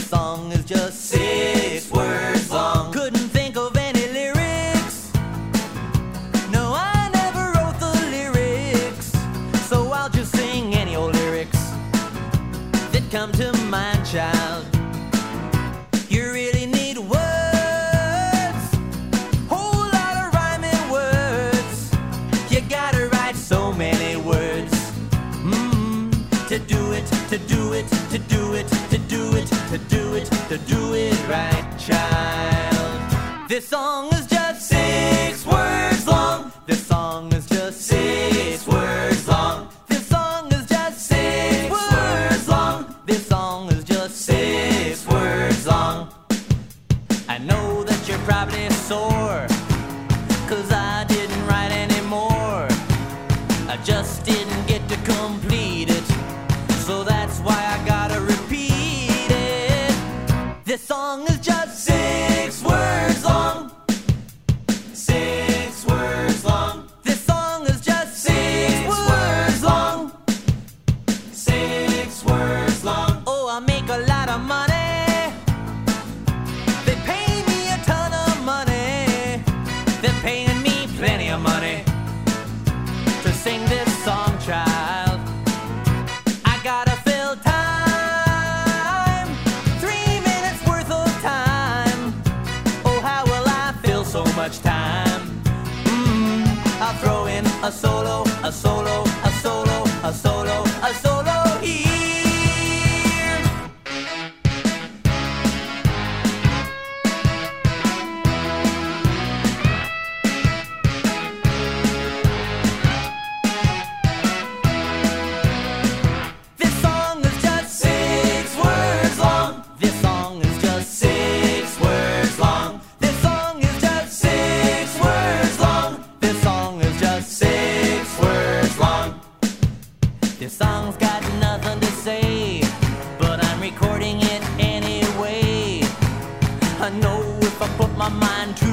song is just 6 words long. Couldn't think of any lyrics. No, I never wrote the lyrics, so I'll just sing any old lyrics that come to mind, child. You really need words, whole lot of rhyming words. You gotta write so many words to do it, to do it, to do it, to do it, to do it, to do it right, child. This song is just 6 words long. This song is just 6 words long. This song is just 6 words long. This song is just 6 words long. I know that you're probably sore, 'cause I didn't write any more. I just didn't get to complete it, so that's why I gotta repeat it. This song is just 6 words long. 6 words long. This song is just 6 words long. 6 words long. Oh, I make a lot of money. They pay me a ton of money. They're paying me plenty of money to sing this song, child. I gotta fill time, 3 minutes worth of time. Oh, how will I fill so much time? I'll throw in a solo, a solo, a solo, a solo, a solo here. This song is just 6 words long. This song is just 6 words long. This song is just 6 words long. This song is just 6 words long. This song's got nothing to say, but I'm recording it anyway. I know if I put my mind to